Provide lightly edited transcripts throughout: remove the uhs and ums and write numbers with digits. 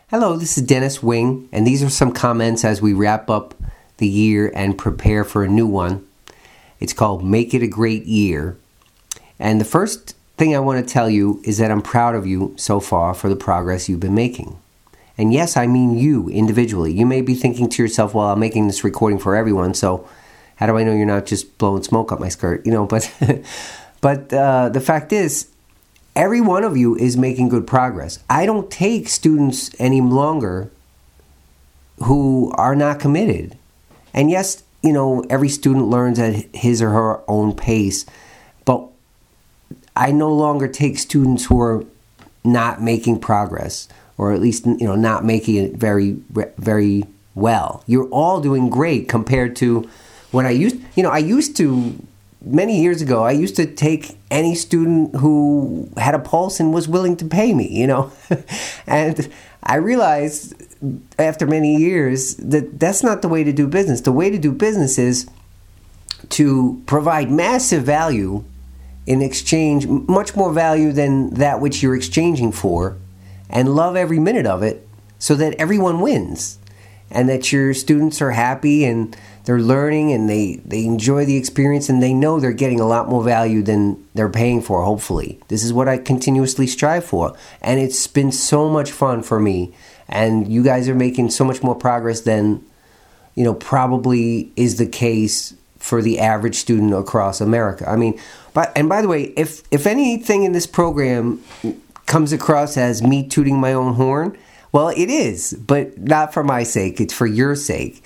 Hello, this is Dennis Wing, and these are some comments as we wrap up the year and prepare for a new one. It's called Make It a Great Year. And the first thing I want to tell you is that I'm proud of you so far for the progress you've been making. And yes, I mean you individually. You may be thinking to yourself, well, I'm making this recording for everyone, so how do I know you're not just blowing smoke up my skirt? But the fact is, every one of you is making good progress. I don't take students any longer who are not committed. And yes, every student learns at his or her own pace, but I no longer take students who are not making progress, or at least, not making it very, very well. You're all doing great compared to what I used to, many years ago, I used to take any student who had a pulse and was willing to pay me, And I realized after many years that that's not the way to do business. The way to do business is to provide massive value in exchange, much more value than that which you're exchanging for, and love every minute of it so that everyone wins and that your students are happy and they're learning and they enjoy the experience and they know they're getting a lot more value than they're paying for, hopefully. This is what I continuously strive for. And it's been so much fun for me. And you guys are making so much more progress than, probably is the case for the average student across America. By the way, if anything in this program comes across as me tooting my own horn, well, it is, but not for my sake. It's for your sake.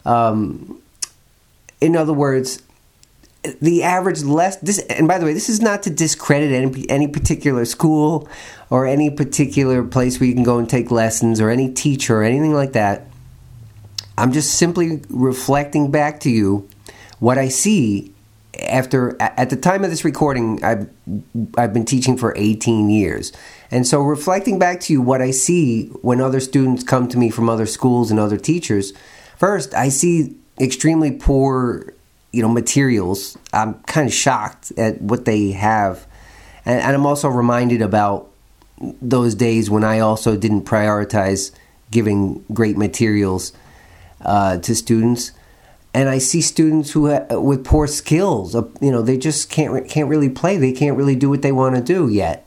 In other words, the average and by the way, this is not to discredit any particular school or any particular place where you can go and take lessons or any teacher or anything like that. I'm just simply reflecting back to you what I see at the time of this recording. I've been teaching for 18 years. And so reflecting back to you what I see when other students come to me from other schools and other teachers, first, I see extremely poor, materials. I'm kind of shocked at what they have. And I'm also reminded about those days when I also didn't prioritize giving great materials to students. And I see students who with poor skills. They just can't really play. They can't really do what they want to do yet.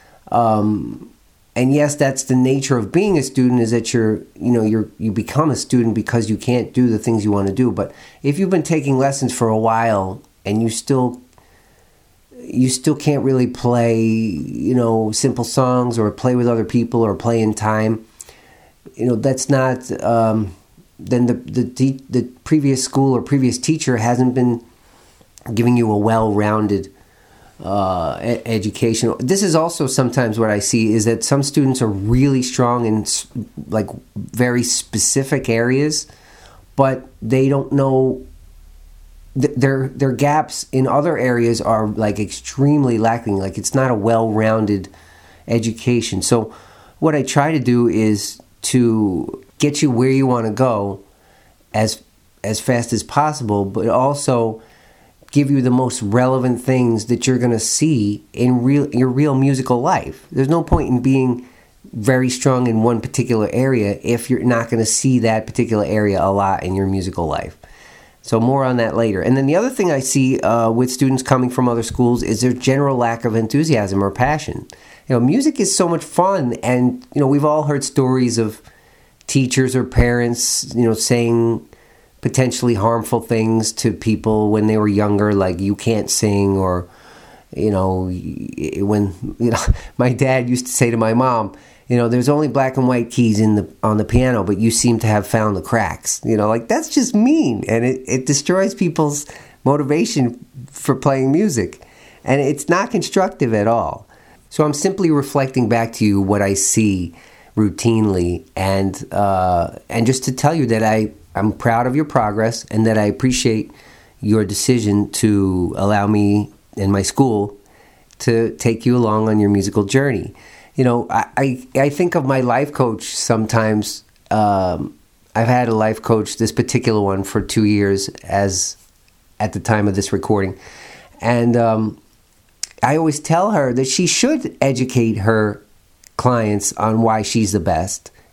And yes, that's the nature of being a student, is that you become a student because you can't do the things you want to do. But if you've been taking lessons for a while and you still can't really play, simple songs or play with other people or play in time, that's not, then the previous school or previous teacher hasn't been giving you a well-rounded education. This is also sometimes what I see is that some students are really strong in like very specific areas, but they don't know their gaps in other areas are like extremely lacking. Like it's not a well-rounded education. So what I try to do is to get you where you want to go as fast as possible, but also give you the most relevant things that you're going to see in your real musical life. There's no point in being very strong in one particular area if you're not going to see that particular area a lot in your musical life. So more on that later. And then the other thing I see with students coming from other schools is their general lack of enthusiasm or passion. Music is so much fun, and we've all heard stories of teachers or parents, saying potentially harmful things to people when they were younger, like you can't sing, or my dad used to say to my mom, there's only black and white keys on the piano, but you seem to have found the cracks. That's just mean, and it destroys people's motivation for playing music, and it's not constructive at all. So I'm simply reflecting back to you what I see routinely, and just to tell you that I'm proud of your progress and that I appreciate your decision to allow me and my school to take you along on your musical journey. I think of my life coach sometimes. I've had a life coach, this particular one, for 2 years at the time of this recording. And I always tell her that she should educate her clients on why she's the best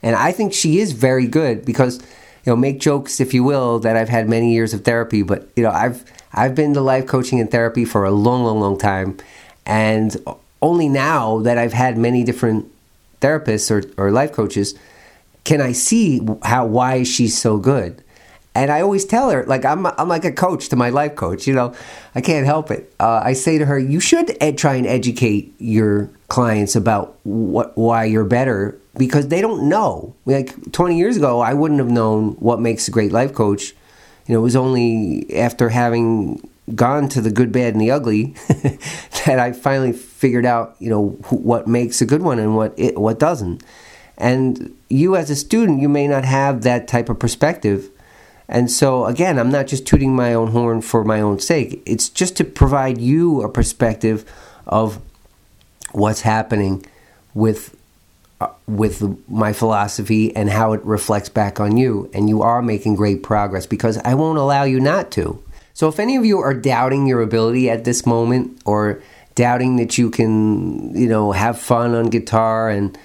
And I think she is very good because, make jokes if you will that I've had many years of therapy, but I've been to life coaching and therapy for a long, long, long time, and only now that I've had many different therapists or life coaches can I see why she's so good. And I always tell her, like, I'm like a coach to my life coach, I can't help it. I say to her, you should try and educate your clients about why you're better, because they don't know. Like 20 years ago, I wouldn't have known what makes a great life coach. It was only after having gone to the good, bad, and the ugly that I finally figured out, what makes a good one and what doesn't. And you as a student, you may not have that type of perspective. And so, again, I'm not just tooting my own horn for my own sake. It's just to provide you a perspective of what's happening with my philosophy and how it reflects back on you. And you are making great progress because I won't allow you not to. So if any of you are doubting your ability at this moment, or doubting that you can, have fun on guitar and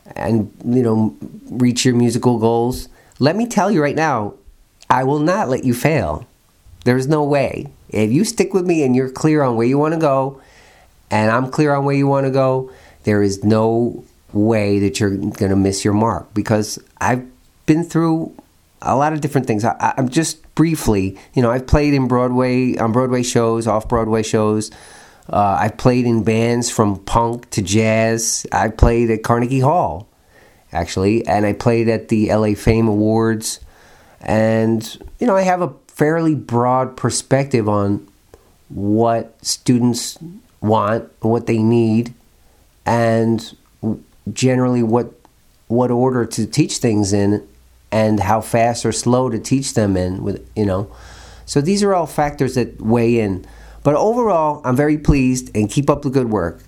reach your musical goals, let me tell you right now, I will not let you fail. There's no way. If you stick with me and you're clear on where you want to go, and I'm clear on where you want to go, there is no way that you're going to miss your mark, because I've been through a lot of different things. I'm just briefly, I've played on Broadway shows, off-Broadway shows. I've played in bands from punk to jazz. I played at Carnegie Hall, actually, and I played at the LA Fame Awards. And, I have a fairly broad perspective on what students want, what they need, and generally what order to teach things in, and how fast or slow to teach them in, So these are all factors that weigh in. But overall, I'm very pleased, and keep up the good work.